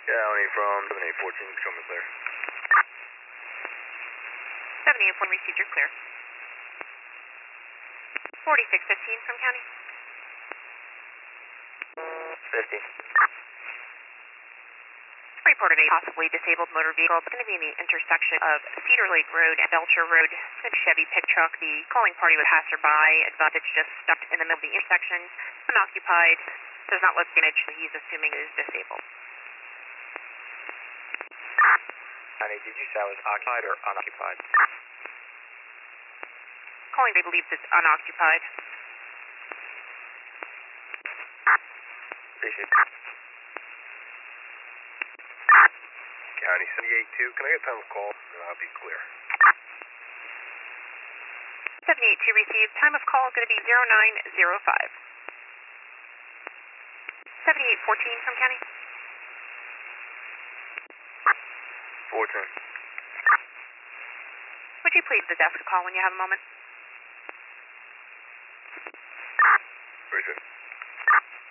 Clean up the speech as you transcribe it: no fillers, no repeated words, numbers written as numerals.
County from 7814, show me clear. 7814 received, you're clear. 4615 from County. 50. Reported a possibly disabled motor vehicle. It's going to be in the intersection of Cedar Lake Road and Belcher Road. A Chevy pick truck. The calling party was passerby. Advantage just stopped in the middle of the intersection. Unoccupied. Does not look damaged. He's assuming it is disabled. Honey, did you say I was occupied or unoccupied? Calling, they believe it's unoccupied. Appreciate it. County 782, can I get time of call? And I'll be clear. 782 received. Time of call is going to be 0905. 7814 from County. 14. Would you please the desk call when you have a moment? Appreciate it.